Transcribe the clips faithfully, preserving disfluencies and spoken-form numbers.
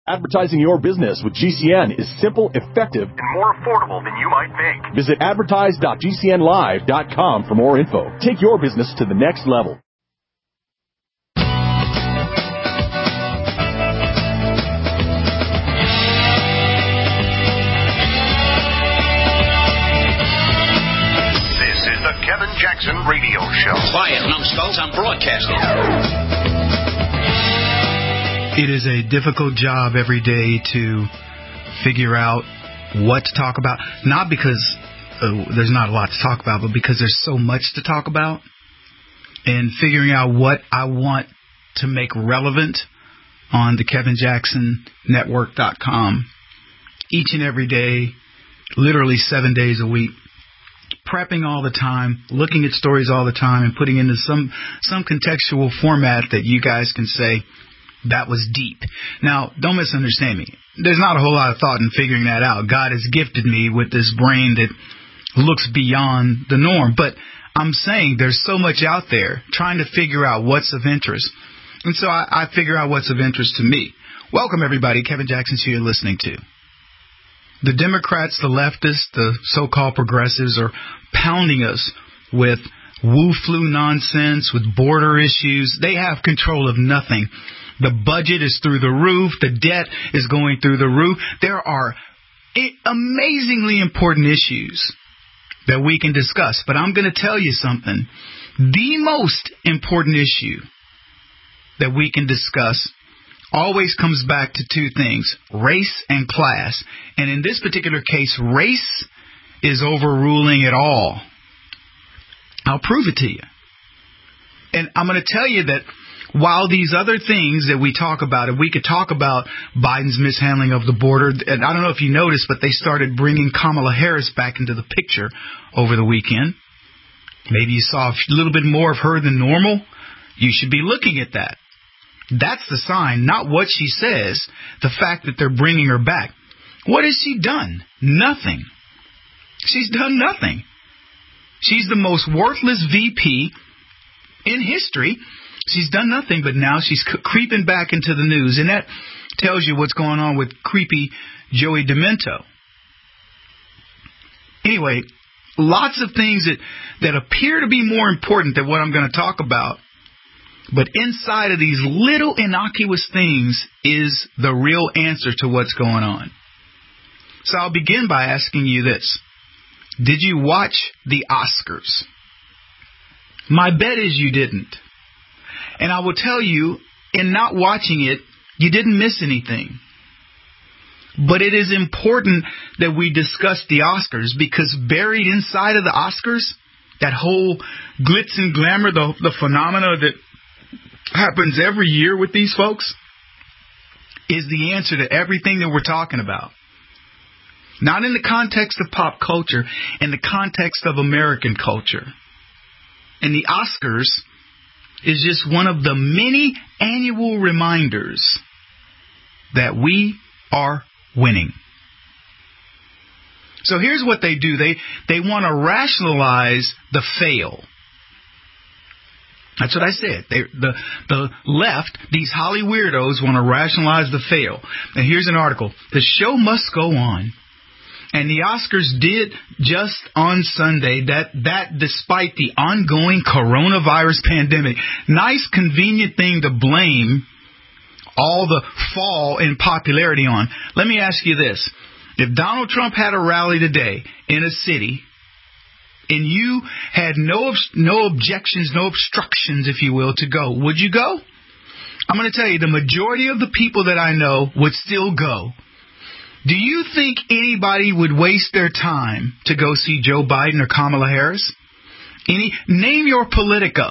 Advertising your business with G C N is simple, effective, and more affordable than you might think. Visit advertise dot g c n live dot com for more info. Take your business to the next level. This is the Kevin Jackson Radio Show. Quiet, numbskulls, I'm broadcasting. It is a difficult job every day to figure out what to talk about. Not because uh, there's not a lot to talk about, but because there's so much to talk about. And figuring out what I want to make relevant on the Kevin Jackson Network dot com each and every day, literally seven days a week. Prepping all the time, looking at stories all the time, and putting into some, some contextual format that you guys can say, that was deep. Now, don't misunderstand me. There's not a whole lot of thought in figuring that out. God has gifted me with this brain that looks beyond the norm. But I'm saying there's so much out there trying to figure out what's of interest. And so I, I figure out what's of interest to me. Welcome, everybody. Kevin Jackson's here listening to. The Democrats, the leftists, the so-called progressives are pounding us with woo-flu nonsense, with border issues. They have control of nothing. The budget is through the roof. The debt is going through the roof. There are amazingly important issues that we can discuss. But I'm going to tell you something. The most important issue that we can discuss always comes back to two things, race and class. And in this particular case, race is overruling it all. I'll prove it to you. And I'm going to tell you that while these other things that we talk about, and we could talk about Biden's mishandling of the border, and I don't know if you noticed, but they started bringing Kamala Harris back into the picture over the weekend. Maybe you saw a little bit more of her than normal. You should be looking at that. That's the sign, not what she says, the fact that they're bringing her back. What has she done? Nothing. She's done nothing. She's the most worthless V P in history. She's done nothing, but now she's creeping back into the news. And that tells you what's going on with creepy Joey Demento. Anyway, lots of things that, that appear to be more important than what I'm going to talk about. But inside of these little innocuous things is the real answer to what's going on. So I'll begin by asking you this. Did you watch the Oscars? My bet is you didn't. And I will tell you, in not watching it, you didn't miss anything. But it is important that we discuss the Oscars, because buried inside of the Oscars, that whole glitz and glamour, the, the phenomena that happens every year with these folks, is the answer to everything that we're talking about. Not in the context of pop culture, in the context of American culture. And the Oscars is just one of the many annual reminders that we are winning. So here's what they do. They they want to rationalize the fail. That's what I said. They, the the left, these Holly weirdos, want to rationalize the fail. And here's an article. The show must go on. And the Oscars did just on Sunday, that, that despite the ongoing coronavirus pandemic. Nice, convenient thing to blame all the fall in popularity on. Let me ask you this. If Donald Trump had a rally today in a city, and you had no no objections, no obstructions, if you will, to go, would you go? I'm going to tell you, the majority of the people that I know would still go. Do you think anybody would waste their time to go see Joe Biden or Kamala Harris? Any, name your Politico.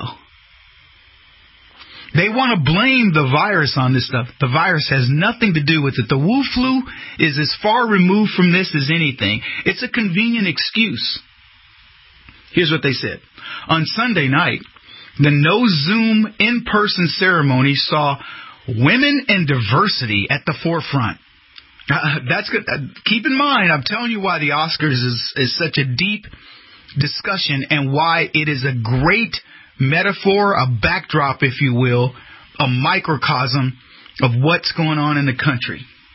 They want to blame the virus on this stuff. The virus has nothing to do with it. The Wu flu is as far removed from this as anything. It's a convenient excuse. Here's what they said. On Sunday night, the No Zoom in-person ceremony saw women and diversity at the forefront. Uh, that's good. Uh, keep in mind, I'm telling you why the Oscars is, is such a deep discussion and why it is a great metaphor, a backdrop, if you will, a microcosm of what's going on in the country.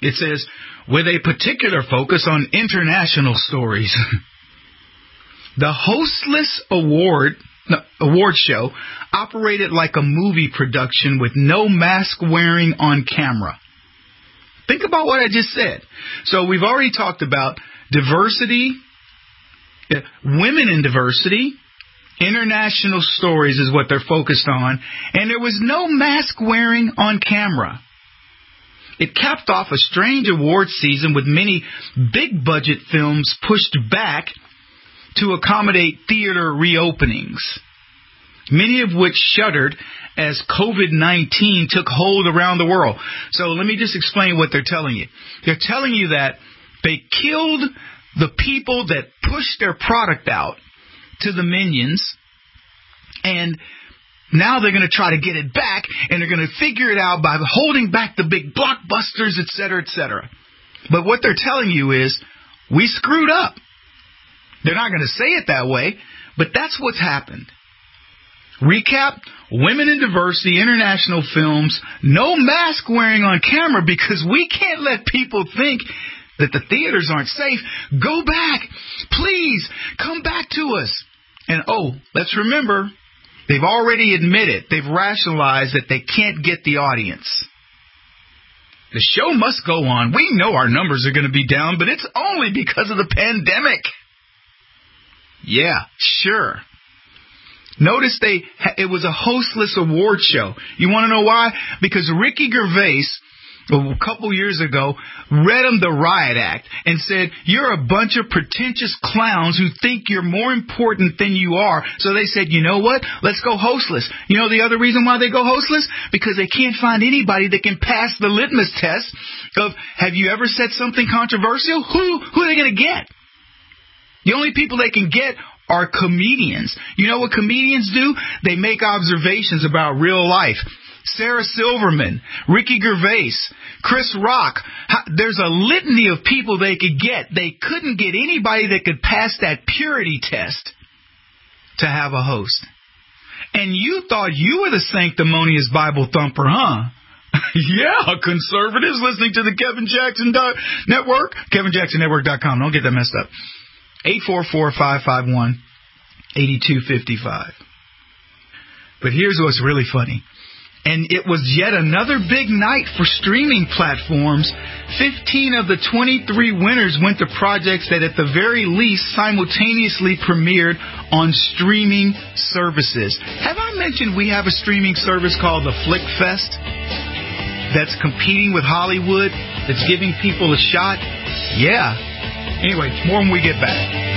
It says, with a particular focus on international stories. The Hostless Award no, award show operated like a movie production with no mask wearing on camera. Think about what I just said. So we've already talked about diversity, uh, women in diversity, international stories is what they're focused on, and there was no mask wearing on camera. It capped off a strange award season with many big budget films pushed back to accommodate theater reopenings, many of which shuttered as COVID nineteen took hold around the world. So let me just explain what they're telling you. They're telling you that they killed the people that pushed their product out to the minions, and now they're going to try to get it back, and they're going to figure it out by holding back the big blockbusters, et cetera, et cetera. But what they're telling you is, we screwed up. They're not going to say it that way, but that's what's happened. Recap, women in diversity, international films, no mask wearing on camera because we can't let people think that the theaters aren't safe. Go back. Please, come back to us. And oh, let's remember, they've already admitted, they've rationalized that they can't get the audience. The show must go on. We know our numbers are going to be down, but it's only because of the pandemic. Yeah, sure. Notice they it was a hostless award show. You want to know why? Because Ricky Gervais, a couple years ago, read them the Riot Act and said, you're a bunch of pretentious clowns who think you're more important than you are. So they said, you know what? Let's go hostless. You know the other reason why they go hostless? Because they can't find anybody that can pass the litmus test of, have you ever said something controversial? Who, who are they going to get? The only people they can get are comedians. You know what comedians do? They make observations about real life. Sarah Silverman, Ricky Gervais, Chris Rock. There's a litany of people they could get. They couldn't get anybody that could pass that purity test to have a host. And you thought you were the sanctimonious Bible thumper, huh? Yeah, conservatives listening to the Kevin Jackson Network. Kevin Jackson Network dot com. Don't get that messed up. eight four four, five five one, eight two five five. But here's what's really funny. And it was yet another big night for streaming platforms. fifteen of the twenty-three winners went to projects that at the very least simultaneously premiered on streaming services. Have I mentioned we have a streaming service called the Flick Fest that's competing with Hollywood, that's giving people a shot? Yeah. Anyway, more when we get back.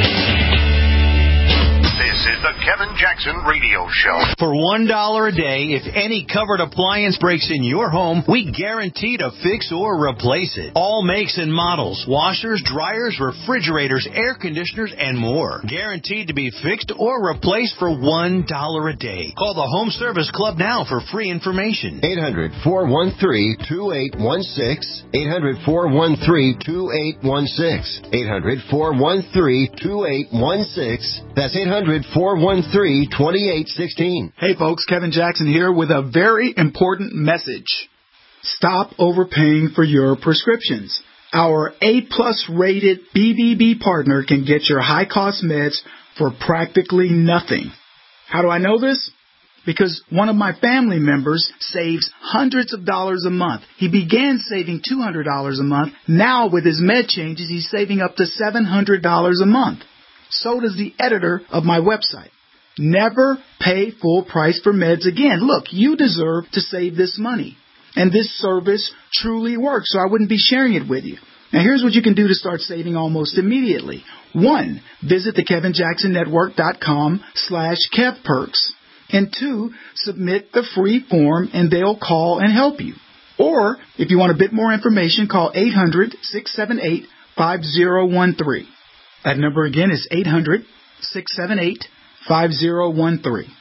This is the Kevin Jackson Radio Show. For one dollar a day, if any covered appliance breaks in your home, we guarantee to fix or replace it. All makes and models, washers, dryers, refrigerators, air conditioners, and more. Guaranteed to be fixed or replaced for one dollar a day. Call the Home Service Club now for free information. eight hundred, four one three, two eight one six. eight hundred, four one three, two eight one six. eight hundred, four one three, two eight one six. That's eight hundred, four one three, two eight one six. Hey folks, Kevin Jackson here with a very important message. Stop overpaying for your prescriptions. Our A-plus rated B B B partner can get your high-cost meds for practically nothing. How do I know this? Because one of my family members saves hundreds of dollars a month. He began saving two hundred dollars a month. Now with his med changes, he's saving up to seven hundred dollars a month. So does the editor of my website. Never pay full price for meds again. Look, you deserve to save this money. And this service truly works, so I wouldn't be sharing it with you. Now, here's what you can do to start saving almost immediately. One, visit the Kevin Jackson Network dot com slash KevPerks. And two, submit the free form and they'll call and help you. Or, if you want a bit more information, call eight hundred, six seven eight, five zero one three. That number again is eight hundred, six seven eight, five zero one three.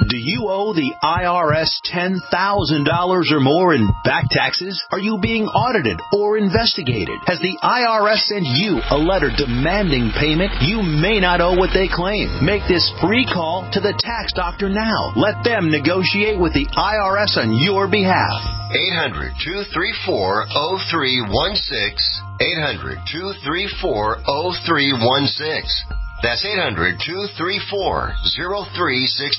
Do you owe the I R S ten thousand dollars or more in back taxes? Are you being audited or investigated? Has the I R S sent you a letter demanding payment? You may not owe what they claim. Make this free call to the tax doctor now. Let them negotiate with the I R S on your behalf. eight hundred, two three four, zero three one six. eight hundred, two three four, zero three one six. That's eight hundred, two three four, zero three one six.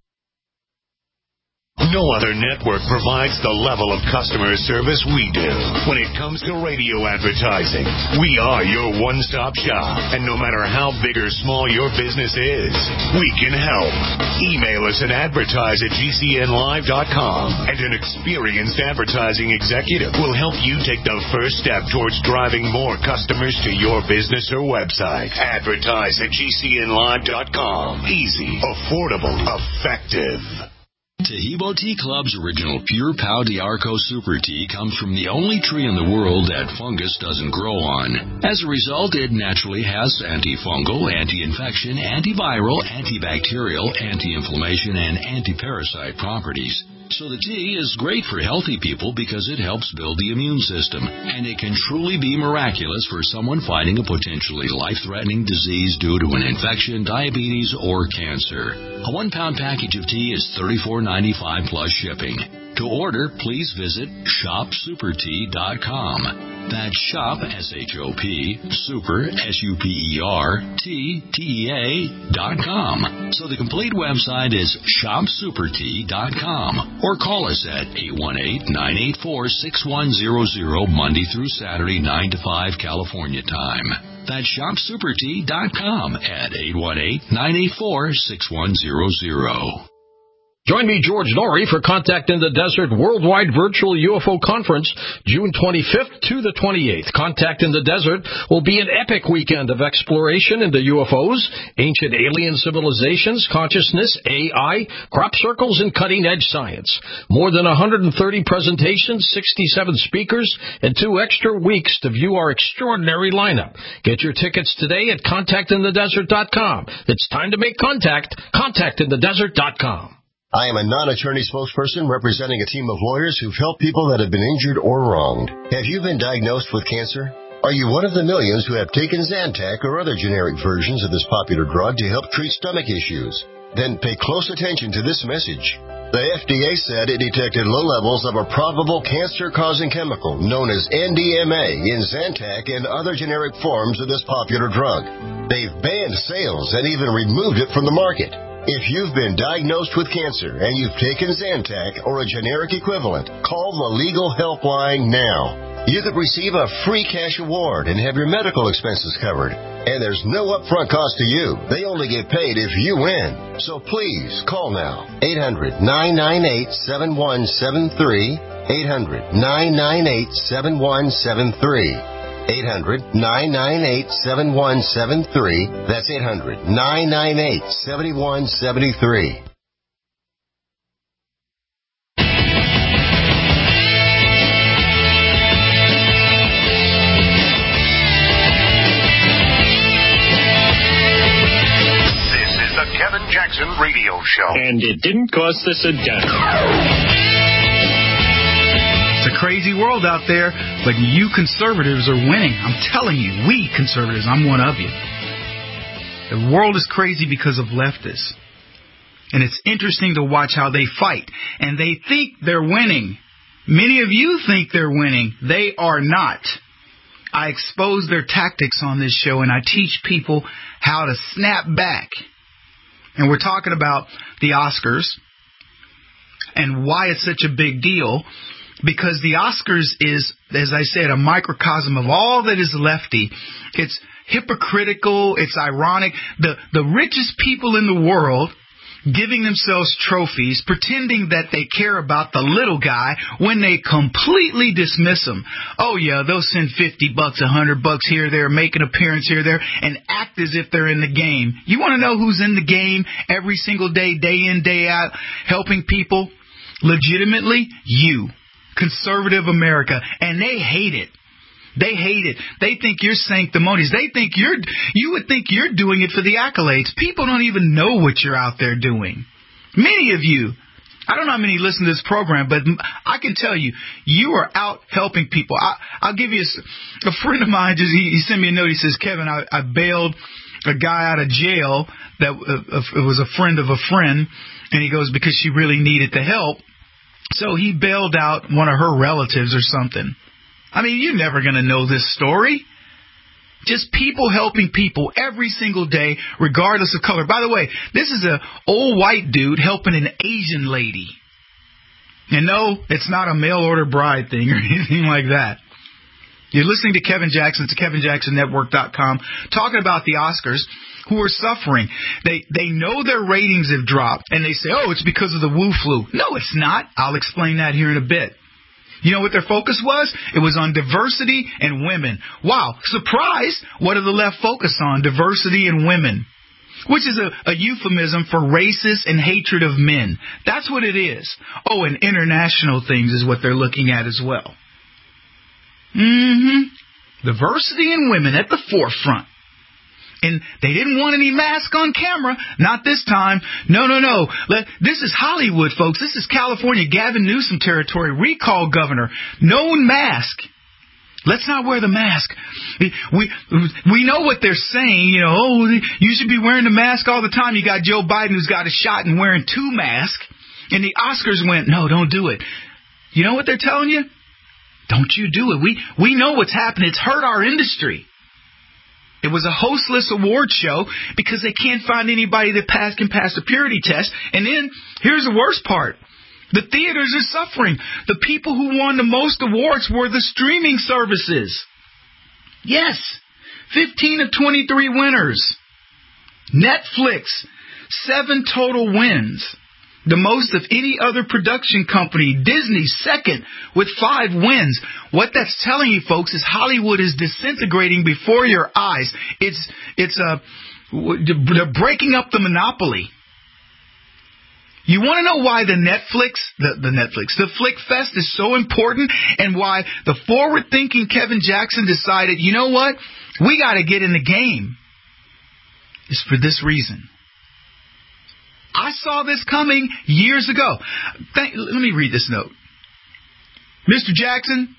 No other network provides the level of customer service we do. When it comes to radio advertising, we are your one-stop shop. And no matter how big or small your business is, we can help. Email us at advertise at G C N live dot com, and an experienced advertising executive will help you take the first step towards driving more customers to your business or website. Advertise at G C N live dot com. Easy, affordable, effective. Taheebo Tea Club's original Pure Pau D'Arco Super Tea comes from the only tree in the world that fungus doesn't grow on. As a result, it naturally has antifungal, anti-infection, antiviral, antibacterial, anti-inflammation, and anti-parasite properties. So the tea is great for healthy people because it helps build the immune system, and it can truly be miraculous for someone fighting a potentially life-threatening disease due to an infection, diabetes, or cancer. A one-pound package of tea is thirty-four ninety-five plus shipping. To order, please visit shop super tea dot com. That's shop, S H O P, super, S U P E R, T, T E A, dot com. So the complete website is shop super tea dot com. Or call us at eight one eight, nine eight four, six one zero zero, Monday through Saturday, nine to five, California time. That's shop super tea dot com at eight one eight, nine eight four, six one zero zero. Join me, George Norrie, for Contact in the Desert Worldwide Virtual U F O Conference, June twenty-fifth to the twenty-eighth. Contact in the Desert will be an epic weekend of exploration into U F Os, ancient alien civilizations, consciousness, A I, crop circles, and cutting-edge science. More than one hundred thirty presentations, sixty-seven speakers, and two extra weeks to view our extraordinary lineup. Get your tickets today at contact in the desert dot com. It's time to make contact. contact in the desert dot com. I am a non-attorney spokesperson representing a team of lawyers who've helped people that have been injured or wronged. Have you been diagnosed with cancer? Are you one of the millions who have taken Zantac or other generic versions of this popular drug to help treat stomach issues? Then pay close attention to this message. The F D A said it detected low levels of a probable cancer-causing chemical known as N D M A in Zantac and other generic forms of this popular drug. They've banned sales and even removed it from the market. If you've been diagnosed with cancer and you've taken Zantac or a generic equivalent, call the Legal Helpline now. You could receive a free cash award and have your medical expenses covered. And there's no upfront cost to you. They only get paid if you win. So please, call now. eight hundred, nine nine eight, seven one seven three. eight hundred, nine nine eight, seven one seven three. eight hundred, nine nine eight, seven one seven three. That's eight hundred, nine nine eight, seven one seven three. This is the Kevin Jackson Radio Show. And it didn't cost us a dime. It's a crazy world out there, but you conservatives are winning. I'm telling you, we conservatives, I'm one of you. The world is crazy because of leftists. And it's interesting to watch how they fight. And they think they're winning. Many of you think they're winning. They are not. I expose their tactics on this show, and I teach people how to snap back. And we're talking about the Oscars and why it's such a big deal. Because the Oscars is, as I said, a microcosm of all that is lefty. It's hypocritical. It's ironic. The, the richest people in the world giving themselves trophies, pretending that they care about the little guy when they completely dismiss him. Oh, yeah, they'll send fifty bucks, one hundred bucks here, there, make an appearance here, there, and act as if they're in the game. You want to know who's in the game every single day, day in, day out, helping people legitimately? You. Conservative America, and they hate it. They hate it. They think you're sanctimonious. They think you're, you would think you're doing it for the accolades. People don't even know what you're out there doing. Many of you, I don't know how many listen to this program, but I can tell you, you are out helping people. I, I'll give you a, a friend of mine, just he, he sent me a note. He says, Kevin, I, I bailed a guy out of jail that uh, it was a friend of a friend, and he goes, because she really needed the help. So he bailed out one of her relatives or something. I mean, you're never going to know this story. Just people helping people every single day, regardless of color. By the way, this is an old white dude helping an Asian lady. And no, it's not a mail order bride thing or anything like that. You're listening to Kevin Jackson. It's Kevin Jackson Network dot com, talking about the Oscars, who are suffering. They they know their ratings have dropped, and they say, oh, it's because of the Wu flu. No, it's not. I'll explain that here in a bit. You know what their focus was? It was on diversity and women. Wow, surprise! What did the left focus on? Diversity and women, which is a, a euphemism for racist and hatred of men. That's what it is. Oh, and international things is what they're looking at as well. Mm-hmm. Diversity and women at the forefront. And they didn't want any mask on camera. Not this time. No, no, no. Let, this is Hollywood, folks. This is California. Gavin Newsom territory. Recall governor. No mask. Let's not wear the mask. We we know what they're saying. You know, oh, you should be wearing the mask all the time. You got Joe Biden who's got a shot and wearing two masks. And the Oscars went, no, don't do it. You know what they're telling you? Don't you do it. We we know what's happened. It's hurt our industry. It was a hostless award show because they can't find anybody that pass, can pass the purity test. And then, here's the worst part. The theaters are suffering. The people who won the most awards were the streaming services. Yes. fifteen of twenty-three winners. Netflix, seven total wins. The most of any other production company. Disney, second, with five wins. What that's telling you, folks, is Hollywood is disintegrating before your eyes. It's it's uh, they're breaking up the monopoly. You want to know why the Netflix, the, the Netflix, the Flick Fest is so important, and why the forward-thinking Kevin Jackson decided, you know what, we got to get in the game. It's for this reason. I saw this coming years ago. Thank, let me read this note. Mister Jackson,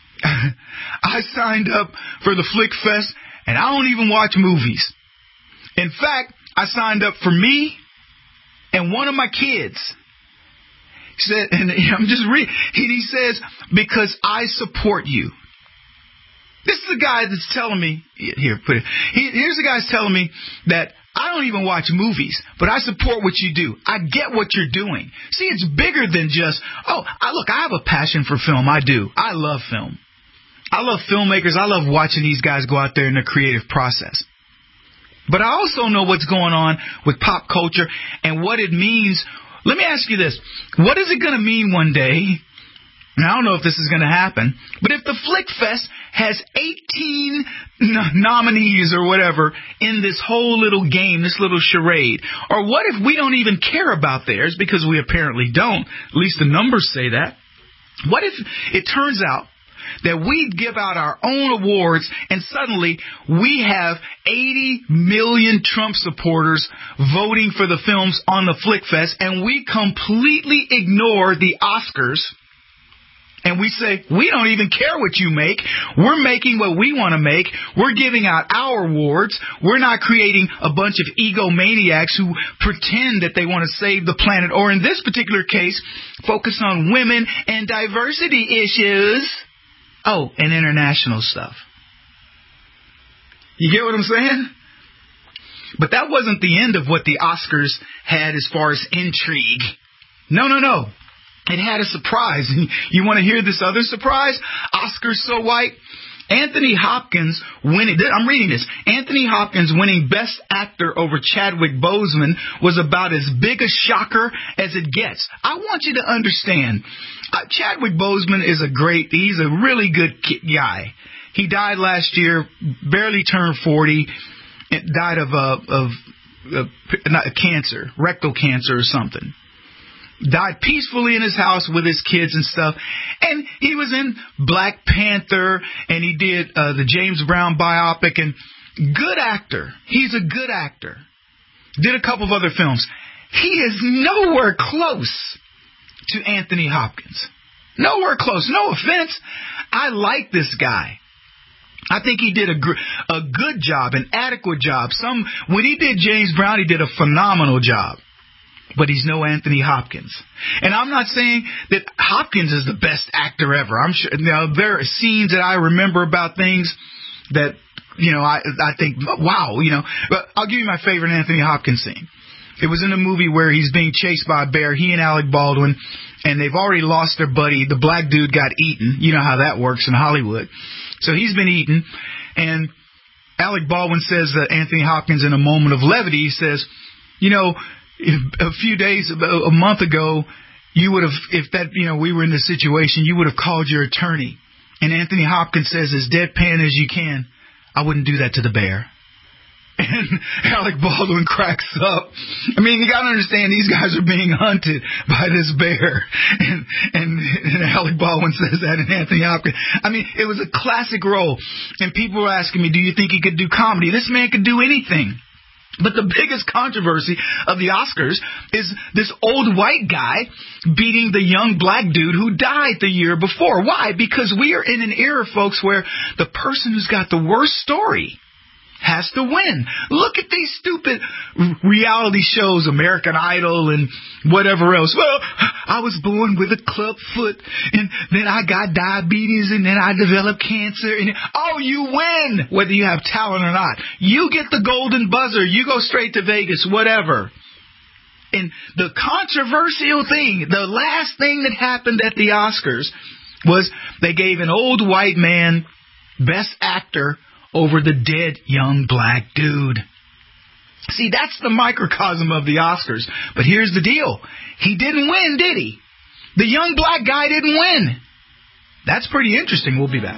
I signed up for the Flick Fest, and I don't even watch movies. In fact, I signed up for me and one of my kids. He said, and I'm just reading. He says, because I support you. This is the guy that's telling me, here, put it. He, here's the guy that's telling me that I don't even watch movies, but I support what you do. I get what you're doing. See, it's bigger than just, oh, I, look, I have a passion for film. I do. I love film. I love filmmakers. I love watching these guys go out there in their creative process. But I also know what's going on with pop culture and what it means. Let me ask you this. What is it going to mean one day? And I don't know if this is going to happen, but if the Flick Fest has eighteen n- nominees or whatever in this whole little game, this little charade, or what if we don't even care about theirs because we apparently don't, at least the numbers say that. What if it turns out that we give out our own awards and suddenly we have eighty million Trump supporters voting for the films on the Flick Fest, and we completely ignore the Oscars? And we say, we don't even care what you make. We're making what we want to make. We're giving out our awards. We're not creating a bunch of egomaniacs who pretend that they want to save the planet, or in this particular case, focus on women and diversity issues. Oh, and international stuff. You get what I'm saying? But that wasn't the end of what the Oscars had as far as intrigue. No, no, no. It had a surprise. You want to hear this other surprise? Oscars so white. Anthony Hopkins winning. I'm reading this. Anthony Hopkins winning Best Actor over Chadwick Boseman was about as big a shocker as it gets. I want you to understand. Uh, Chadwick Boseman is a great. He's a really good guy. He died last year, barely turned forty. Died of uh, of uh, not, cancer, rectal cancer or something. Died peacefully in his house with his kids and stuff. And he was in Black Panther, and he did uh, the James Brown biopic. And good actor. He's a good actor. Did a couple of other films. he is nowhere close to Anthony Hopkins. Nowhere close. No offense. I like this guy. I think he did a, gr- a good job, an adequate job. Some when he did James Brown, he did a phenomenal job. But he's no Anthony Hopkins. And I'm not saying that Hopkins is the best actor ever. I'm sure now there are scenes that I remember about things that, you know, I I think, wow, you know. But I'll give you my favorite Anthony Hopkins scene. It was in a movie where he's being chased by a bear, he and Alec Baldwin, and they've already lost their buddy. The black dude got eaten. You know how that works in Hollywood. So he's been eaten, and Alec Baldwin says that Anthony Hopkins, in a moment of levity, he says, you know, if a few days, a month ago, you would have, if that, you know, we were in this situation, you would have called your attorney. And Anthony Hopkins says, as deadpan as you can, I wouldn't do that to the bear. And Alec Baldwin cracks up. I mean, you gotta understand, these guys are being hunted by this bear. And, and, and Alec Baldwin says that, and Anthony Hopkins. I mean, it was a classic role. And people were asking me, do you think he could do comedy? This man could do anything. But the biggest controversy of the Oscars is this old white guy beating the young black dude who died the year before. Why? Because we are in an era, folks, where the person who's got the worst story has to win. Look at these stupid reality shows, American Idol and whatever else. Well, I was born with a club foot, and then I got diabetes, and then I developed cancer. And oh, you win, whether you have talent or not. You get the golden buzzer. You go straight to Vegas, whatever. And the controversial thing, the last thing that happened at the Oscars was they gave an old white man Best Actor over the dead young black dude. See, that's the microcosm of the Oscars. But here's the deal. He didn't win, did he? The young black guy didn't win. That's pretty interesting. We'll be back.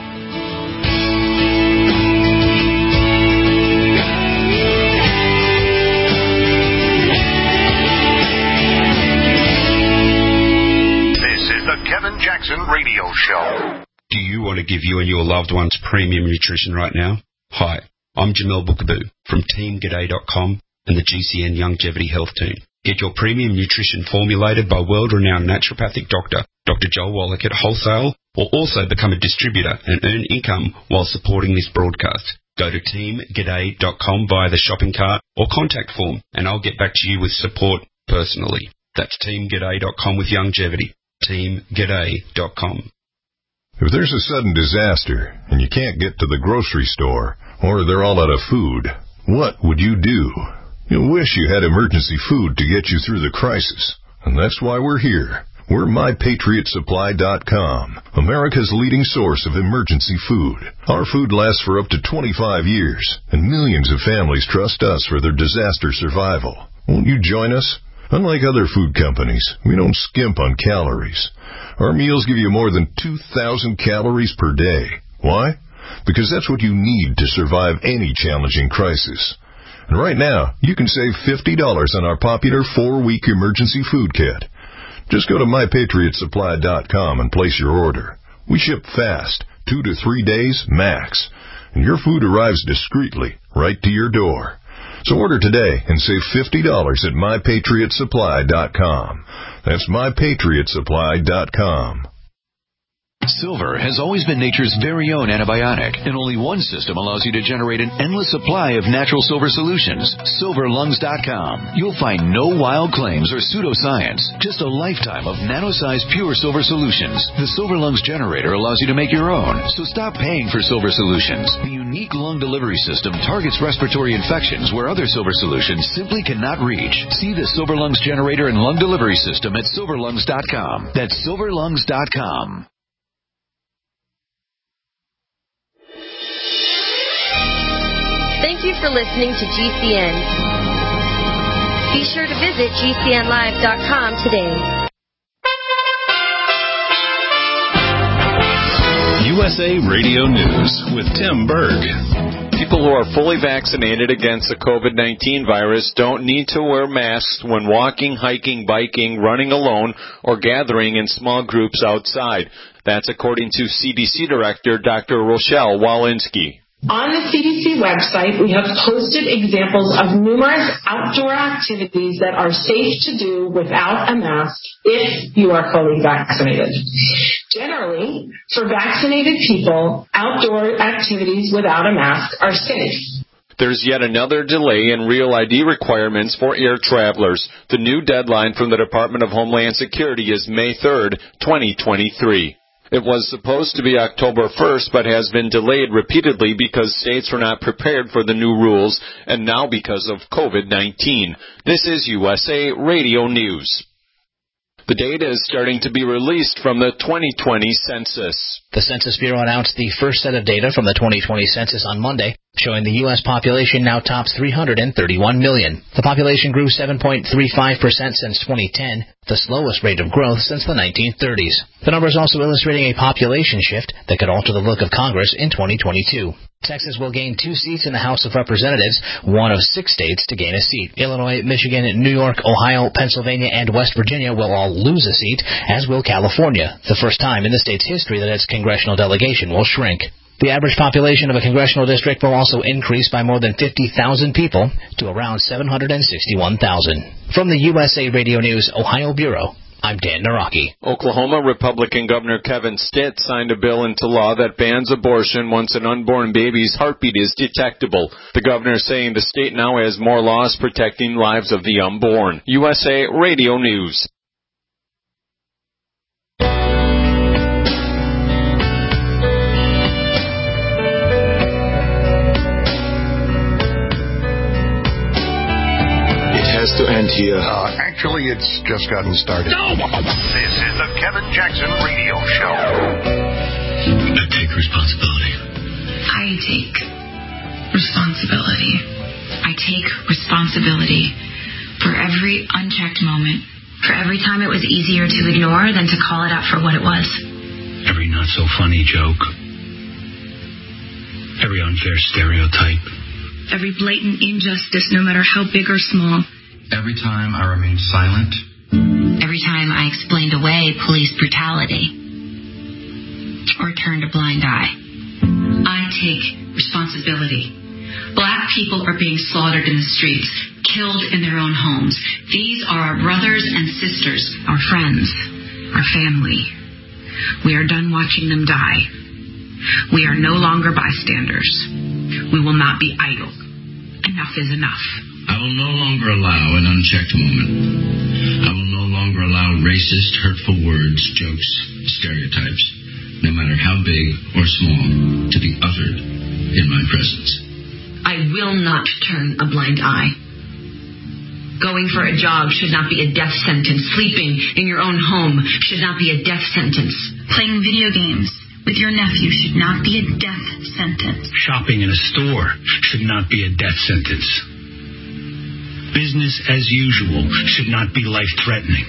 This is the Kevin Jackson Radio Show. Do you want to give you and your loved ones premium nutrition right now? Hi, I'm Jamel Bookaboo from Team G'day dot com and the G C N Longevity Health Team. Get your premium nutrition formulated by world-renowned naturopathic doctor, Doctor Joel Wallach at wholesale, or also become a distributor and earn income while supporting this broadcast. Go to Team G'day dot com via the shopping cart or contact form, and I'll get back to you with support personally. That's Team G'day dot com with longevity. Team G'day dot com. If there's a sudden disaster and you can't get to the grocery store or they're all out of food, what would you do? You'll wish you had emergency food to get you through the crisis. And that's why we're here. We're my patriot supply dot com, America's leading source of emergency food. Our food lasts for up to twenty-five years, and millions of families trust us for their disaster survival. Won't you join us? Unlike other food companies, we don't skimp on calories. Our meals give you more than two thousand calories per day. Why? Because that's what you need to survive any challenging crisis. And right now, you can save fifty dollars on our popular four-week emergency food kit. Just go to my patriot supply dot com and place your order. We ship fast, two to three days max, and your food arrives discreetly right to your door. So order today and save fifty dollars at my patriot supply dot com. That's my patriot supply dot com. Silver has always been nature's very own antibiotic, and only one system allows you to generate an endless supply of natural silver solutions. silver lungs dot com. You'll find no wild claims or pseudoscience, just a lifetime of nano-sized pure silver solutions. The Silver Lungs generator allows you to make your own, so stop paying for silver solutions. The unique lung delivery system targets respiratory infections where other silver solutions simply cannot reach. See the Silver Lungs generator and lung delivery system at silver lungs dot com. That's silver lungs dot com. Thank you for listening to G C N. Be sure to visit G C N live dot com today. U S A Radio News with Tim Berg. People who are fully vaccinated against the COVID nineteen virus don't need to wear masks when walking, hiking, biking, running alone, or gathering in small groups outside. That's according to C D C Director Doctor Rochelle Walensky. On the C D C website, we have posted examples of numerous outdoor activities that are safe to do without a mask if you are fully vaccinated. Generally, for vaccinated people, outdoor activities without a mask are safe. There's yet another delay in Real I D requirements for air travelers. The new deadline from the Department of Homeland Security is May third, twenty twenty-three. It was supposed to be October first, but has been delayed repeatedly because states were not prepared for the new rules, and now because of COVID nineteen. This is U S A Radio News. The data is starting to be released from the twenty twenty census. The Census Bureau announced the first set of data from the twenty twenty census on Monday, showing the U S population now tops three hundred thirty-one million. The population grew seven point three five percent since twenty ten, the slowest rate of growth since the nineteen thirties. The numbers also illustrating a population shift that could alter the look of Congress in twenty twenty-two. Texas will gain two seats in the House of Representatives, one of six states to gain a seat. Illinois, Michigan, New York, Ohio, Pennsylvania, and West Virginia will all lose a seat, as will California, the first time in the state's history that its congressional delegation will shrink. The average population of a congressional district will also increase by more than fifty thousand people to around seven hundred sixty-one thousand. From the U S A Radio News Ohio Bureau, I'm Dan Naraki. Oklahoma Republican Governor Kevin Stitt signed a bill into law that bans abortion once an unborn baby's heartbeat is detectable. The governor saying the state now has more laws protecting lives of the unborn. U S A Radio News. Has to end here. Uh, actually, it's just gotten started. No! This is the Kevin Jackson Radio Show. I take responsibility. I take responsibility. I take responsibility for every unchecked moment, for every time it was easier to ignore than to call it out for what it was. Every not-so-funny joke. Every unfair stereotype. Every blatant injustice, no matter how big or small. Every time I remained silent. Every time I explained away police brutality. Or turned a blind eye. I take responsibility. Black people are being slaughtered in the streets, killed in their own homes. These are our brothers and sisters, our friends, our family. We are done watching them die. We are no longer bystanders. We will not be idle. Enough is enough. I will no longer allow an unchecked moment. I will no longer allow racist, hurtful words, jokes, stereotypes, no matter how big or small, to be uttered in my presence. I will not turn a blind eye. Going for a jog should not be a death sentence. Sleeping in your own home should not be a death sentence. Playing video games with your nephew should not be a death sentence. Shopping in a store should not be a death sentence. Business as usual should not be life-threatening.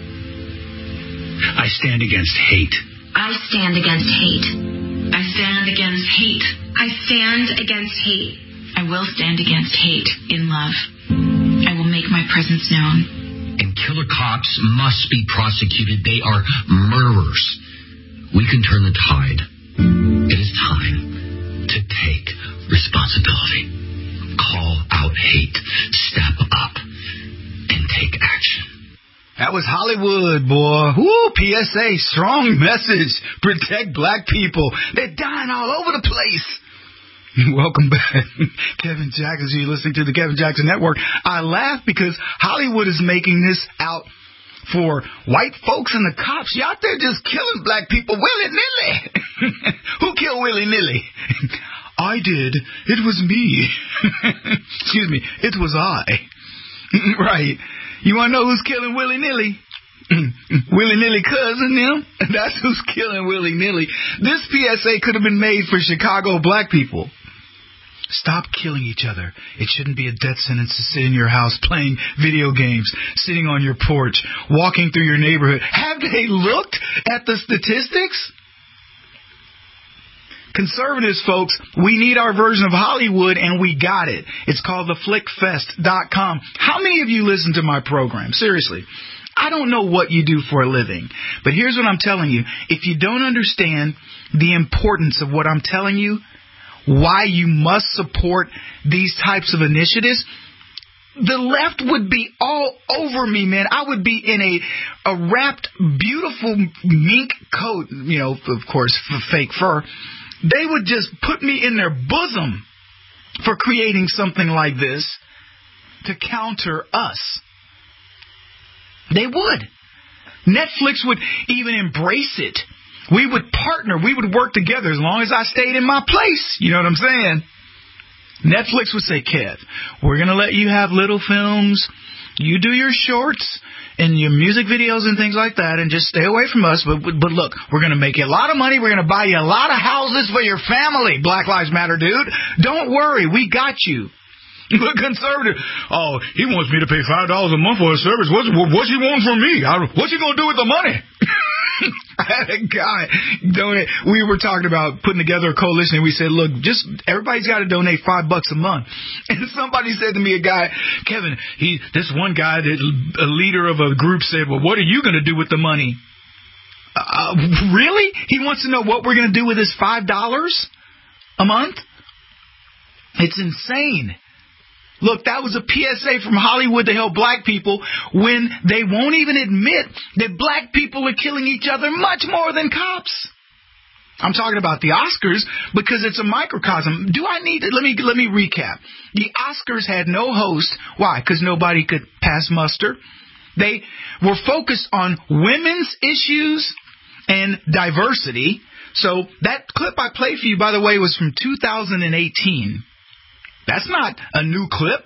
I stand against hate. I stand against hate. I stand against hate. I stand against hate. I will stand against hate in love. I will make my presence known. And killer cops must be prosecuted. They are murderers. We can turn the tide. It is time to take responsibility. Call out hate. Step up and take action. That was Hollywood, boy. Woo, P S A, strong message. Protect black people. They're dying all over the place. Welcome back. Kevin Jackson, you're listening to the Kevin Jackson Network. I laugh because Hollywood is making this out for white folks and the cops. You out there just killing black people willy-nilly. Who killed willy-nilly? I did. It was me. Excuse me. It was I. Right. You want to know who's killing willy-nilly? Willy-nilly cousin, them? That's who's killing willy-nilly. This P S A could have been made for Chicago black people. Stop killing each other. It shouldn't be a death sentence to sit in your house playing video games, sitting on your porch, walking through your neighborhood. Have they looked at the statistics? Conservatives, folks, we need our version of Hollywood, and we got it. It's called the flick fest dot com. How many of you listen to my program? Seriously. I don't know what you do for a living, but here's what I'm telling you. If you don't understand the importance of what I'm telling you, why you must support these types of initiatives, the left would be all over me, man. I would be in a, a wrapped, beautiful mink coat, you know, of course, for fake fur. They would just put me in their bosom for creating something like this to counter us. They would. Netflix would even embrace it. We would partner. We would work together as long as I stayed in my place. You know what I'm saying? Netflix would say, Kev, we're going to let you have little films. You do your shorts and your music videos and things like that, and just stay away from us. But, but look, we're going to make you a lot of money. We're going to buy you a lot of houses for your family. Black Lives Matter, dude. Don't worry. We got you. Look, conservative. Oh, he wants me to pay five dollars a month for a service. What's, what's he want from me? I, what's he going to do with the money? I had a guy donate. We were talking about putting together a coalition, and we said, look, just everybody's got to donate five bucks a month. And somebody said to me, a guy, Kevin, he, this one guy, that a leader of a group said, well, what are you going to do with the money? Uh, really? He wants to know what we're going to do with this five dollars a month? It's insane. Look, that was a P S A from Hollywood to help black people when they won't even admit that black people are killing each other much more than cops. I'm talking about the Oscars because it's a microcosm. Do I need to, let me, let me recap. The Oscars had no host. Why? Because nobody could pass muster. They were focused on women's issues and diversity. So that clip I played for you, by the way, was from two thousand eighteen. That's not a new clip.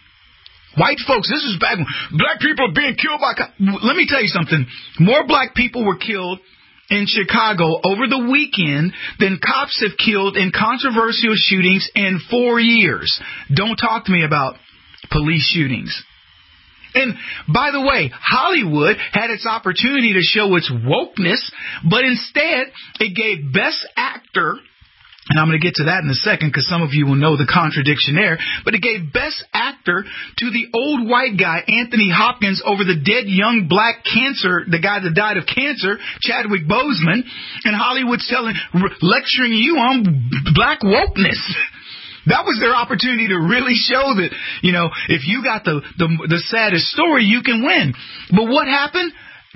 White folks, this is back when black people are being killed by cops. Let me tell you something. More black people were killed in Chicago over the weekend than cops have killed in controversial shootings in four years. Don't talk to me about police shootings. And by the way, Hollywood had its opportunity to show its wokeness, but instead it gave Best Actor. And I'm going to get to that in a second because some of you will know the contradiction there. But it gave Best Actor to the old white guy, Anthony Hopkins, over the dead young black cancer, the guy that died of cancer, Chadwick Boseman. And Hollywood's telling, lecturing you on black wokeness. That was their opportunity to really show that, you know, if you got the, the, the saddest story, you can win. But what happened?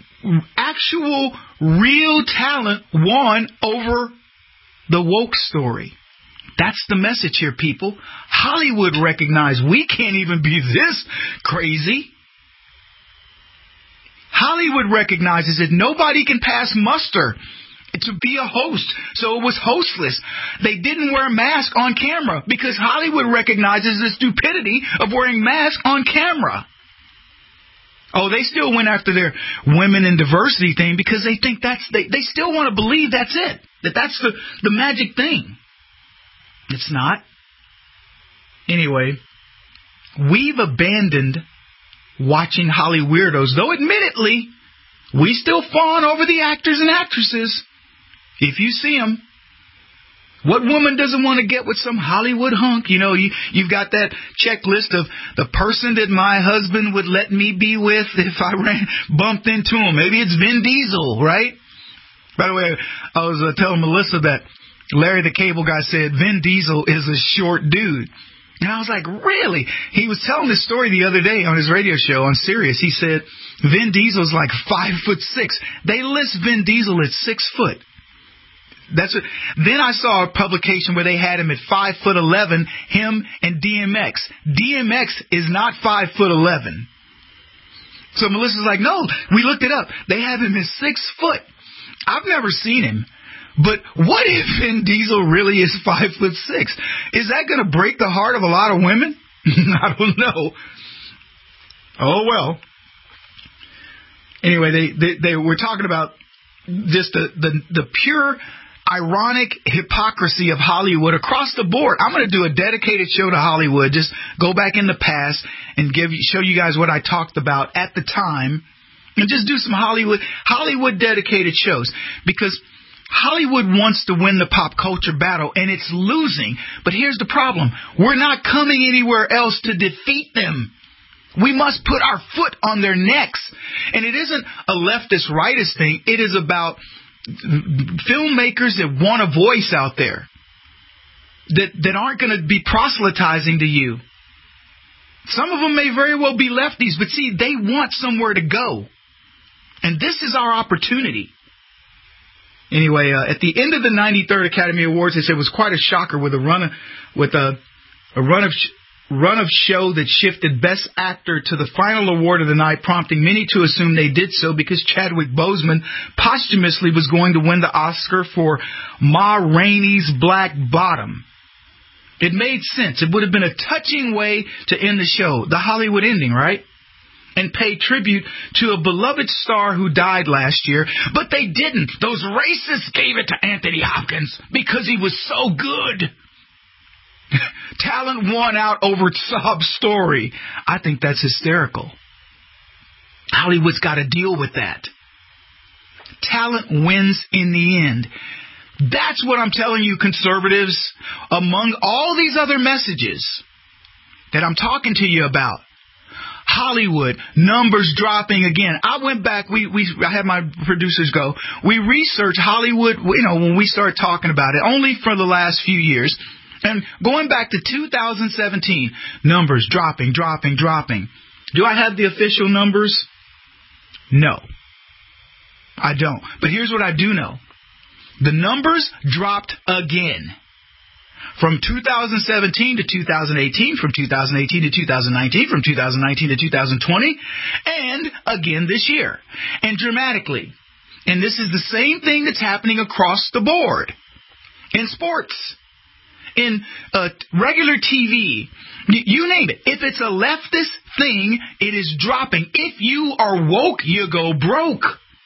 Actual, real talent won over the woke story. That's the message here, people. Hollywood recognized we can't even be this crazy. Hollywood recognizes that nobody can pass muster to be a host, so it was hostless. They didn't wear a mask on camera because Hollywood recognizes the stupidity of wearing masks on camera. Oh, they still went after their women and diversity thing because they think that's, they, they still want to believe that's it. That that's the, the magic thing. It's not. Anyway, we've abandoned watching Holly weirdos, though admittedly, we still fawn over the actors and actresses. If you see them. What woman doesn't want to get with some Hollywood hunk? You know, you, you've got that checklist of the person that my husband would let me be with if I ran bumped into him. Maybe it's Vin Diesel, right? By the way, I was uh, telling Melissa that Larry the Cable Guy said Vin Diesel is a short dude. And I was like, really? He was telling this story the other day on his radio show on Sirius. He said Vin Diesel's like five foot six. They list Vin Diesel at six foot. That's what, then I saw a publication where they had him at five foot eleven, him and D M X. D M X is not five foot eleven. So Melissa's like, no, we looked it up. They have him at six foot. I've never seen him. But what if Vin Diesel really is five foot six? Is that going to break the heart of a lot of women? I don't know. Oh, well. Anyway, they, they, they were talking about just the, the, the pure ironic hypocrisy of Hollywood across the board. I'm going to do a dedicated show to Hollywood. Just go back in the past and give show you guys what I talked about at the time, and just do some Hollywood Hollywood dedicated shows, because Hollywood wants to win the pop culture battle, and it's losing. But here's the problem. We're not coming anywhere else to defeat them. We must put our foot on their necks. And it isn't a leftist, rightist thing. It is about filmmakers that want a voice out there. that, that aren't going to be proselytizing to you. Some of them may very well be lefties, but see, they want somewhere to go. And this is our opportunity. Anyway, uh, at the end of the ninety-third Academy Awards, they said it was quite a shocker with a run of, with a, a run of sh- run of show that shifted Best Actor to the final award of the night, prompting many to assume they did so because Chadwick Boseman posthumously was going to win the Oscar for Ma Rainey's Black Bottom. It made sense. It would have been a touching way to end the show, the Hollywood ending, right? And pay tribute to a beloved star who died last year, but they didn't. Those racists gave it to Anthony Hopkins because he was so good. Talent won out over sob story. I think that's hysterical. Hollywood's got to deal with that. Talent wins in the end. That's what I'm telling you, conservatives, among all these other messages that I'm talking to you about. Hollywood, numbers dropping again. I went back, we, we I had my producers go. We researched Hollywood, you know, when we start talking about it, only for the last few years. And going back to two thousand seventeen, numbers dropping, dropping, dropping. Do I have the official numbers? No, I don't. But here's what I do know. The numbers dropped again. From two thousand seventeen to two thousand eighteen, from two thousand eighteen to two thousand nineteen, from two thousand nineteen to two thousand twenty, and again this year. And dramatically. And this is the same thing that's happening across the board. In sports. In uh, regular T V, you name it. If it's a leftist thing, it is dropping. If you are woke, you go broke.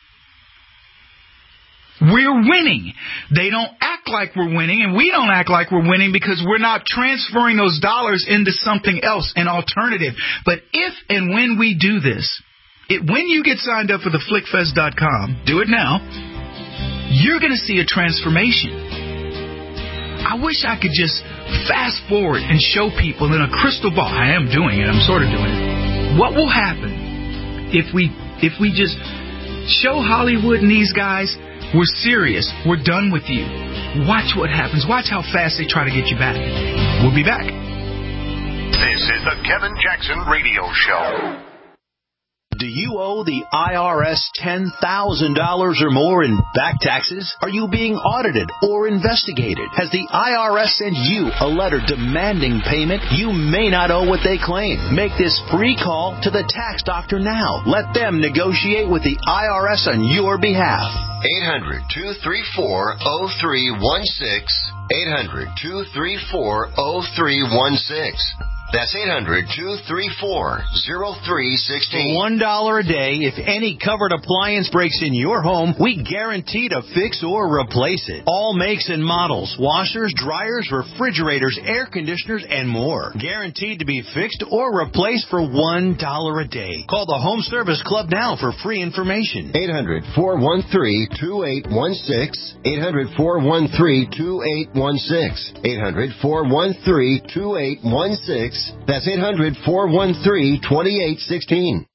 We're winning. They don't act like we're winning, and we don't act like we're winning because we're not transferring those dollars into something else, an alternative. But if and when we do this, it, when you get signed up for the flick fest dot com, do it now, you're going to see a transformation. I wish I could just fast forward and show people in a crystal ball. I am doing it. I'm sort of doing it. What will happen if we if we just show Hollywood and these guys, we're serious. We're done with you. Watch what happens. Watch how fast they try to get you back. We'll be back. This is the Kevin Jackson Radio Show. Do you owe the I R S ten thousand dollars or more in back taxes? Are you being audited or investigated? Has the I R S sent you a letter demanding payment? You may not owe what they claim. Make this free call to the tax doctor now. Let them negotiate with the I R S on your behalf. eight hundred, two three four, zero three one six. eight hundred, two three four, zero three one six. That's eight hundred, two three four, zero three one six. one dollar a day. If any covered appliance breaks in your home, we guarantee to fix or replace it. All makes and models. Washers, dryers, refrigerators, air conditioners, and more. Guaranteed to be fixed or replaced for one dollar a day. Call the Home Service Club now for free information. eight hundred, four one three, two eight one six. eight hundred, four one three, two eight one six. eight hundred, four one three, two eight one six. That's eight hundred, four one three, two eight one six.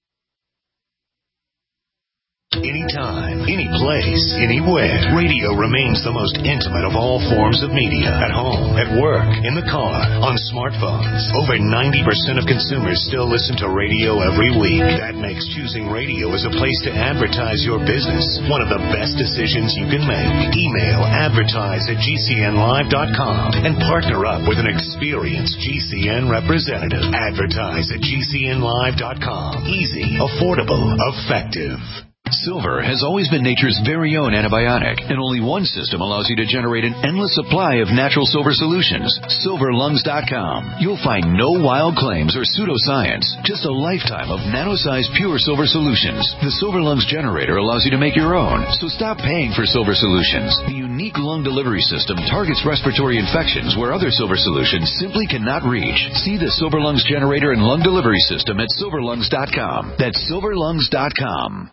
Anytime, any place, anywhere. Radio remains the most intimate of all forms of media. At home, at work, in the car, on smartphones. Over ninety percent of consumers still listen to radio every week. That makes choosing radio as a place to advertise your business one of the best decisions you can make. Email advertise at G C N live dot com and partner up with an experienced G C N representative. Advertise at G C N live dot com. Easy, affordable, effective. Silver has always been nature's very own antibiotic, and only one system allows you to generate an endless supply of natural silver solutions. silver lungs dot com. You'll find no wild claims or pseudoscience, just a lifetime of nano-sized pure silver solutions. The Silver Lungs generator allows you to make your own, so stop paying for silver solutions. The unique lung delivery system targets respiratory infections where other silver solutions simply cannot reach. See the Silver Lungs generator and lung delivery system at silver lungs dot com. That's silver lungs dot com.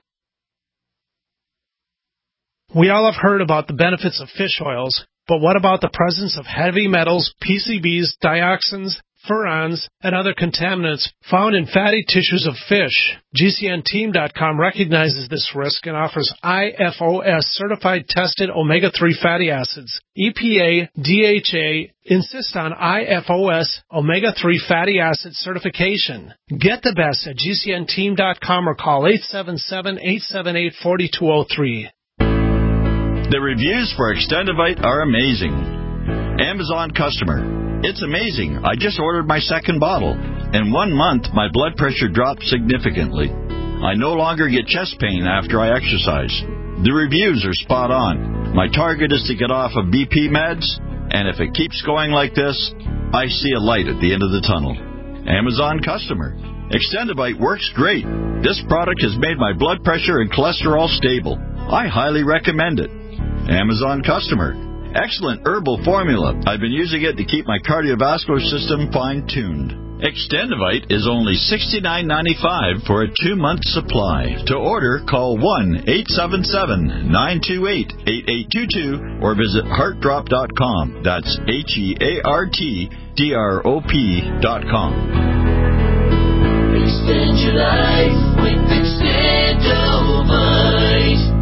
We all have heard about the benefits of fish oils, but what about the presence of heavy metals, P C Bs, dioxins, furans, and other contaminants found in fatty tissues of fish. G C N team dot com recognizes this risk and offers I F O S-certified tested omega three fatty acids. E P A, D H A insist on I F O S omega three fatty acid certification. Get the best at G C N team dot com or call eight seven seven, eight seven eight, four two zero three. The reviews for Extendivite are amazing. Amazon customer. It's amazing. I just ordered my second bottle. In one month, my blood pressure dropped significantly. I no longer get chest pain after I exercise. The reviews are spot on. My target is to get off of B P meds, and if it keeps going like this, I see a light at the end of the tunnel. Amazon customer. Extendivite works great. This product has made my blood pressure and cholesterol stable. I highly recommend it. Amazon customer. Excellent herbal formula. I've been using it to keep my cardiovascular system fine-tuned. Extendivite is only sixty-nine ninety-five for a two-month supply. To order, call one eight seven seven, nine two eight, eight eight two two or visit heart drop dot com. That's H E A R T D R O P dot com. Extend your life with Extendivite.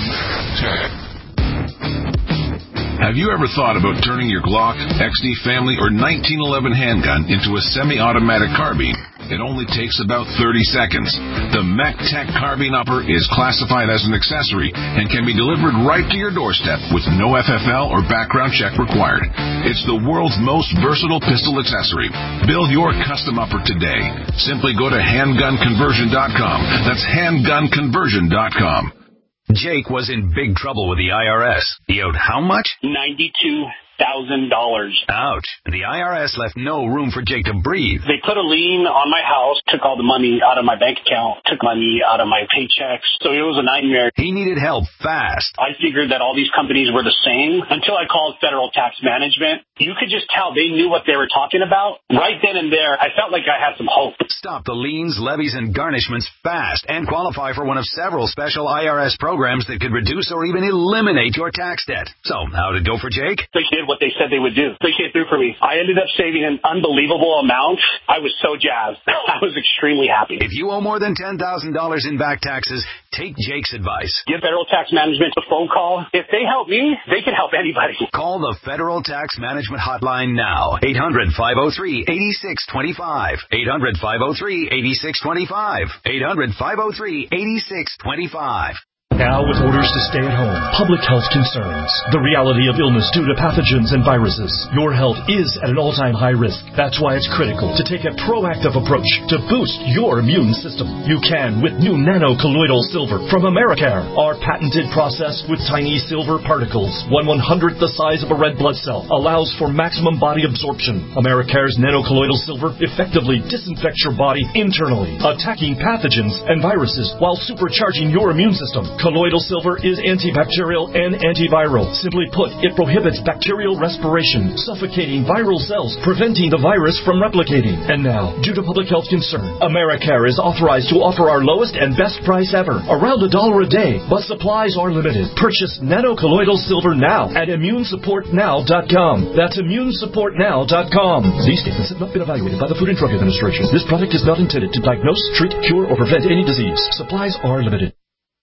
Have you ever thought about turning your Glock, X D Family, or nineteen eleven handgun into a semi-automatic carbine? It only takes about thirty seconds. The MechTech Carbine Upper is classified as an accessory and can be delivered right to your doorstep with no F F L or background check required. It's the world's most versatile pistol accessory. Build your custom upper today. Simply go to handgun conversion dot com. That's handgun conversion dot com. Jake was in big trouble with the I R S. He owed how much? ninety-two thousand dollars. Ouch. The I R S left no room for Jake to breathe. They put a lien on my house, took all the money out of my bank account, took money out of my paychecks. So it was a nightmare. He needed help fast. I figured that all these companies were the same until I called Federal Tax Management. You could just tell they knew what they were talking about. Right then and there, I felt like I had some hope. Stop the liens, levies, and garnishments fast and qualify for one of several special I R S programs that could reduce or even eliminate your tax debt. So, how'd it go for Jake? They did what they said they would do. They came through for me. I ended up saving an unbelievable amount. I was so jazzed. I was extremely happy. If you owe more than ten thousand dollars in back taxes, take Jake's advice. Give Federal Tax Management a phone call. If they help me, they can help anybody. Call the Federal Tax Management Hotline now. eight hundred, five oh three, eight six two five. eight hundred, five oh three, eight six two five. eight hundred, five oh three, eight six two five. Now with orders to stay at home, public health concerns, the reality of illness due to pathogens and viruses. Your health is at an all-time high risk. That's why it's critical to take a proactive approach to boost your immune system. You can with new nano-colloidal silver from Americare. Our patented process with tiny silver particles, one one-hundredth the size of a red blood cell, allows for maximum body absorption. Americare's nano-colloidal silver effectively disinfects your body internally, attacking pathogens and viruses while supercharging your immune system. Colloidal silver is antibacterial and antiviral. Simply put, it prohibits bacterial respiration, suffocating viral cells, preventing the virus from replicating. And now, due to public health concern, Americare is authorized to offer our lowest and best price ever, around a dollar a day, but supplies are limited. Purchase nano-colloidal silver now at immune support now dot com. That's immune support now dot com. These statements have not been evaluated by the Food and Drug Administration. This product is not intended to diagnose, treat, cure, or prevent any disease. Supplies are limited.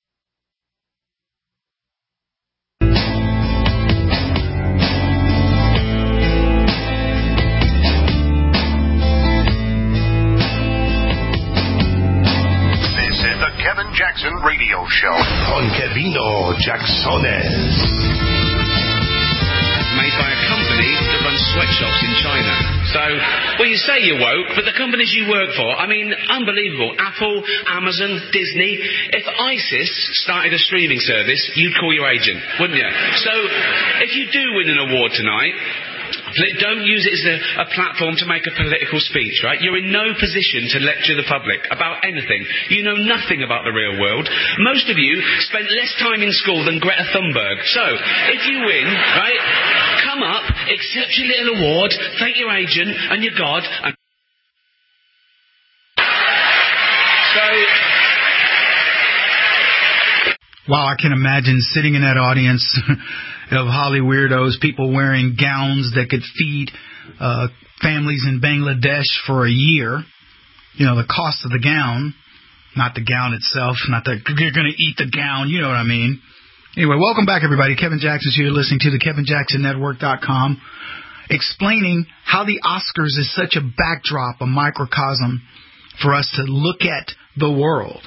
Jackson Radio Show. Con Kevino Jacksones. Made by a company that runs sweatshops in China. So, well, you say you're woke, but the companies you work for, I mean, unbelievable. Apple, Amazon, Disney. If ISIS started a streaming service, you'd call your agent, wouldn't you? So, if you do win an award tonight, don't use it as a, a platform to make a political speech, right? You're in no position to lecture the public about anything. You know nothing about the real world. Most of you spent less time in school than Greta Thunberg. So, if you win, right, come up, accept your little award, thank your agent and your God, and so... Wow, I can imagine sitting in that audience of Holly weirdos, people wearing gowns that could feed uh, families in Bangladesh for a year. You know, the cost of the gown, not the gown itself, not that you're going to eat the gown, you know what I mean. Anyway, welcome back, everybody. Kevin Jackson's here listening to the Kevin Jackson Network dot com, explaining how the Oscars is such a backdrop, a microcosm for us to look at the world.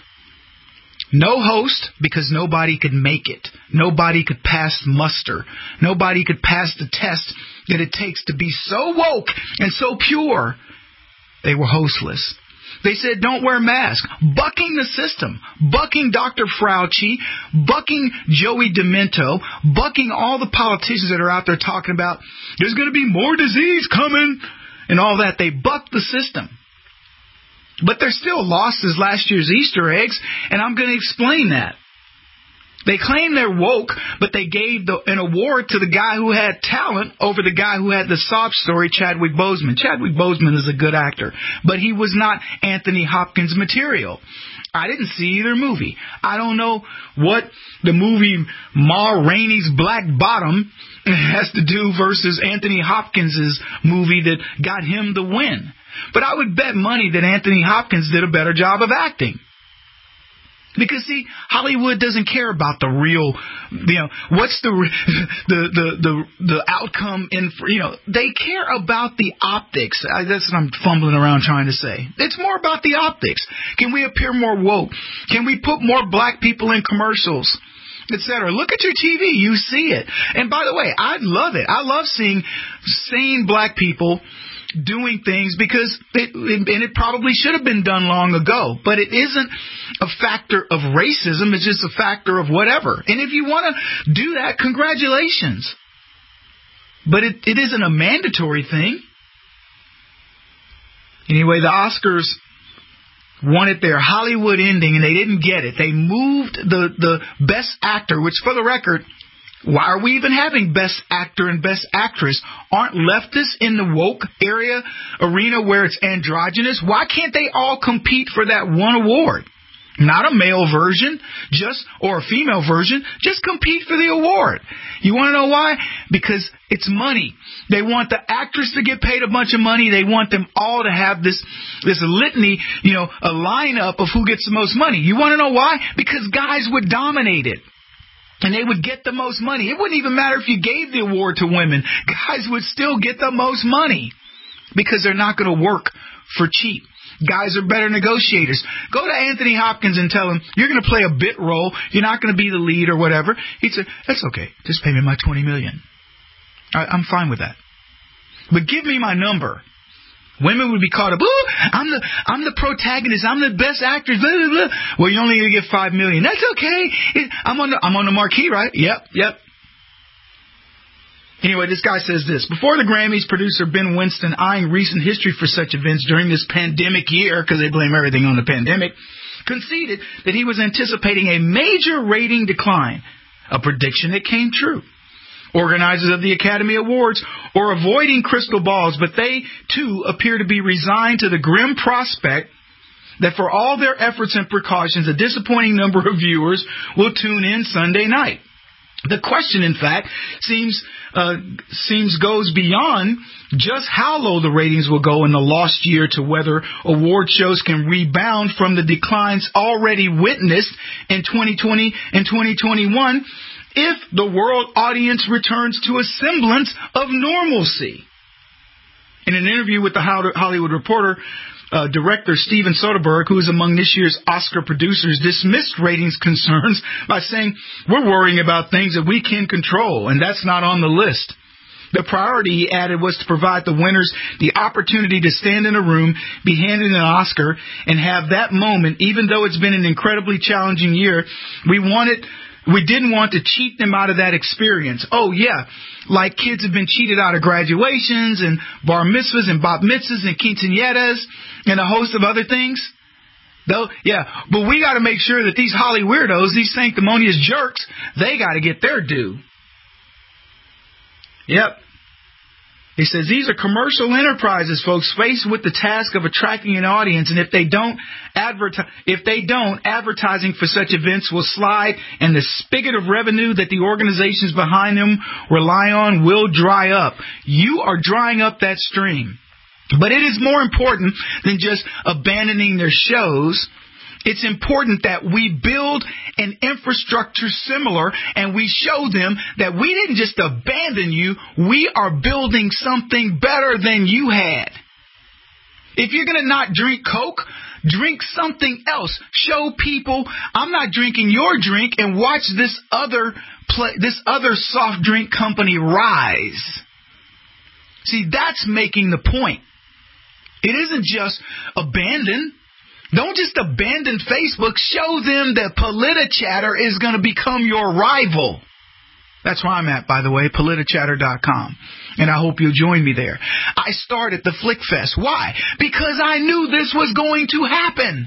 No host, because nobody could make it. Nobody could pass muster. Nobody could pass the test that it takes to be so woke and so pure. They were hostless. They said, don't wear masks. Bucking the system. Bucking Doctor Fauci. Bucking Joey Demento. Bucking all the politicians that are out there talking about there's going to be more disease coming and all that. They bucked the system. But they're still lost as last year's Easter eggs, and I'm going to explain that. They claim they're woke, but they gave the, an award to the guy who had talent over the guy who had the sob story, Chadwick Boseman. Chadwick Boseman is a good actor, but he was not Anthony Hopkins material. I didn't see either movie. I don't know what the movie Ma Rainey's Black Bottom has to do versus Anthony Hopkins' movie that got him the win. But I would bet money that Anthony Hopkins did a better job of acting. Because, see, Hollywood doesn't care about the real, you know, what's the the the the, the outcome in, you know, they care about the optics. I, that's what I'm fumbling around trying to say. It's more about the optics. Can we appear more woke? Can we put more black people in commercials? Etc. Look at your T V. You see it. And by the way, I love it. I love seeing sane black people doing things because it, and it probably should have been done long ago, but it isn't a factor of racism. It's just a factor of whatever. And if you want to do that, congratulations. But it, it isn't a mandatory thing. Anyway, the Oscars wanted their Hollywood ending, and they didn't get it. They moved the, the Best Actor, which, for the record, why are we even having Best Actor and Best Actress? Aren't leftists in the woke area, arena where it's androgynous? Why can't they all compete for that one award? Not a male version, just or a female version. Just compete for the award. You want to know why? Because it's money. They want the actress to get paid a bunch of money. They want them all to have this this litany, you know, a lineup of who gets the most money. You want to know why? Because guys would dominate it. And they would get the most money. It wouldn't even matter if you gave the award to women. Guys would still get the most money because they're not going to work for cheap. Guys are better negotiators. Go to Anthony Hopkins and tell him, you're going to play a bit role. You're not going to be the lead or whatever. He'd say, that's okay. Just pay me my twenty million dollars. I'm fine with that. But give me my number. Women would be caught up. Ooh, I'm the I'm the protagonist. I'm the best actress. Blah, blah, blah. Well, you're only going to get five million dollars. That's okay. It, I'm on the I'm on the marquee, right? Yep, yep. Anyway, this guy says this. Before the Grammys, producer Ben Winston, eyeing recent history for such events during this pandemic year, because they blame everything on the pandemic, conceded that he was anticipating a major rating decline, a prediction that came true. Organizers of the Academy Awards are avoiding crystal balls, but they, too, appear to be resigned to the grim prospect that for all their efforts and precautions, a disappointing number of viewers will tune in Sunday night. The question, in fact, seems uh, seems goes beyond just how low the ratings will go in the lost year to whether award shows can rebound from the declines already witnessed in twenty twenty and twenty twenty-one if the world audience returns to a semblance of normalcy. In an interview with the Hollywood Reporter, Uh, director Steven Soderbergh, who is among this year's Oscar producers, dismissed ratings concerns by saying, we're worrying about things that we can control, and that's not on the list. The priority, he added, was to provide the winners the opportunity to stand in a room, be handed an Oscar, and have that moment. Even though it's been an incredibly challenging year, we wanted... We didn't want to cheat them out of that experience. Oh, yeah, like kids have been cheated out of graduations and bar mitzvahs and bat mitzvahs and quinceañeras and a host of other things. Though, yeah, but we got to make sure that these Holly weirdos, these sanctimonious jerks, they got to get their due. Yep. He says, these are commercial enterprises, folks, faced with the task of attracting an audience. And if they don't advertise, if they don't, advertising for such events will slide, and the spigot of revenue that the organizations behind them rely on will dry up. You are drying up that stream. But it is more important than just abandoning their shows. It's important that we build an infrastructure similar, and we show them that we didn't just abandon you. We are building something better than you had. If you're going to not drink Coke, drink something else. Show people, I'm not drinking your drink, and watch this other play, this other soft drink company rise. See, that's making the point. It isn't just abandon. Don't just abandon Facebook. Show them that PolitiChatter is going to become your rival. That's where I'm at, by the way, Politichatter dot com. And I hope you'll join me there. I started the FlickFest. Why? Because I knew this was going to happen.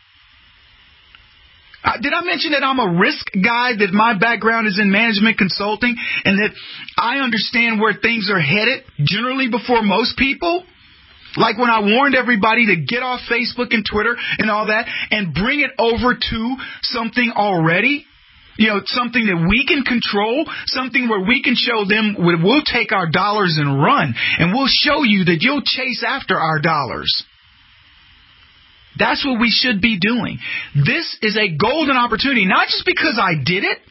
Uh, did I mention that I'm a risk guy, that my background is in management consulting, and that I understand where things are headed generally before most people? Like when I warned everybody to get off Facebook and Twitter and all that and bring it over to something already, you know, something that we can control, something where we can show them we'll take our dollars and run, and we'll show you that you'll chase after our dollars. That's what we should be doing. This is a golden opportunity, not just because I did it.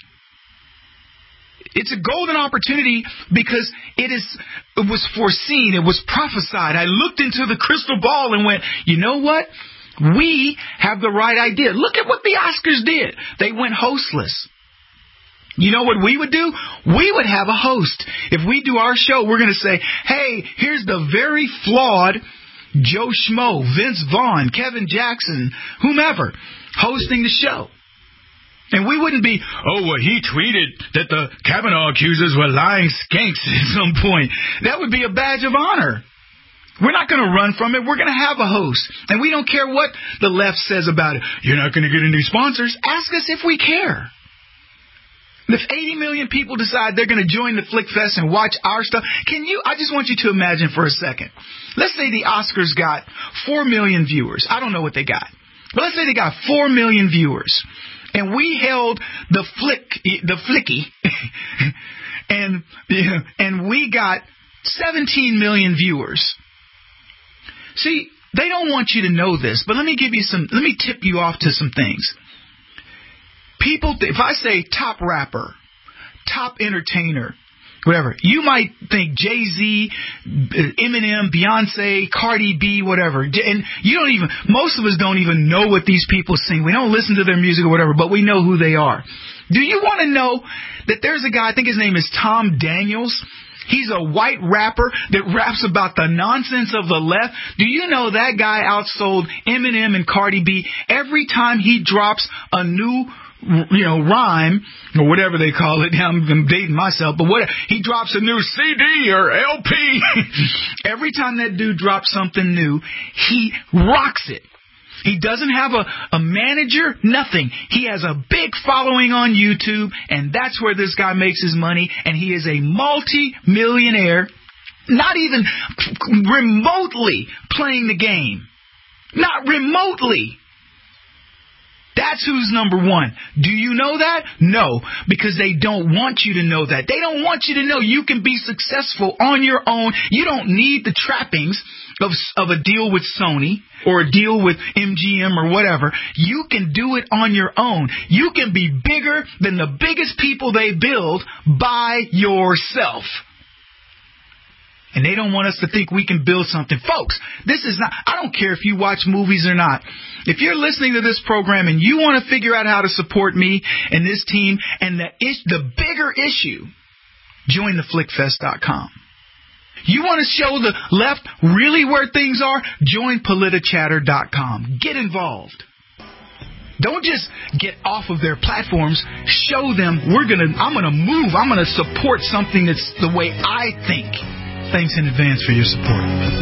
It's a golden opportunity because it is. It was foreseen. It was prophesied. I looked into the crystal ball and went, you know what? We have the right idea. Look at what the Oscars did. They went hostless. You know what we would do? We would have a host. If we do our show, we're going to say, hey, here's the very flawed Joe Schmo, Vince Vaughn, Kevin Jackson, whomever, hosting the show. And we wouldn't be, oh, well, he tweeted that the Kavanaugh accusers were lying skanks at some point. That would be a badge of honor. We're not going to run from it. We're going to have a host. And we don't care what the left says about it. You're not going to get any sponsors. Ask us if we care. If eighty million people decide they're going to join the FlickFest and watch our stuff, can you, I just want you to imagine for a second. Let's say the Oscars got four million viewers. I don't know what they got. But let's say they got four million viewers. And we held the flick, the flicky, and you know, and we got seventeen million viewers. See, they don't want you to know this, but let me give you some. Let me tip you off to some things. People, if I say top rapper, top entertainer, whatever, you might think Jay-Z, Eminem, Beyonce, Cardi B, whatever. And you don't even, most of us don't even know what these people sing. We don't listen to their music or whatever, but we know who they are. Do you want to know that there's a guy, I think his name is Tom Daniels. He's a white rapper that raps about the nonsense of the left. Do you know that guy outsold Eminem and Cardi B every time he drops a new, you know, rhyme or whatever they call it. I'm dating myself, but what he drops a new C D or L P. Every time that dude drops something new, he rocks it. He doesn't have a, a manager, nothing. He has a big following on YouTube, and that's where this guy makes his money, and he is a multi-millionaire, not even remotely playing the game. Not remotely. That's who's number one. Do you know that? No, because they don't want you to know that. They don't want you to know you can be successful on your own. You don't need the trappings of, of a deal with Sony or a deal with M G M or whatever. You can do it on your own. You can be bigger than the biggest people they build by yourself. And they don't want us to think we can build something. Folks, this is not, I don't care if you watch movies or not. If you're listening to this program and you want to figure out how to support me and this team and the, the bigger issue, join the flick fest dot com. You want to show the left really where things are? Join Politichatter dot com. Get involved. Don't just get off of their platforms. Show them we're gonna. I'm gonna move. I'm gonna support something that's the way I think. Thanks in advance for your support.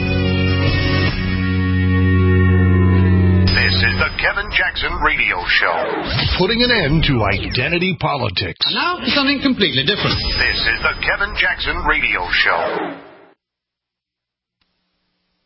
This is the Kevin Jackson Radio Show. Putting an end to identity politics. And now for something completely different. This is the Kevin Jackson Radio Show.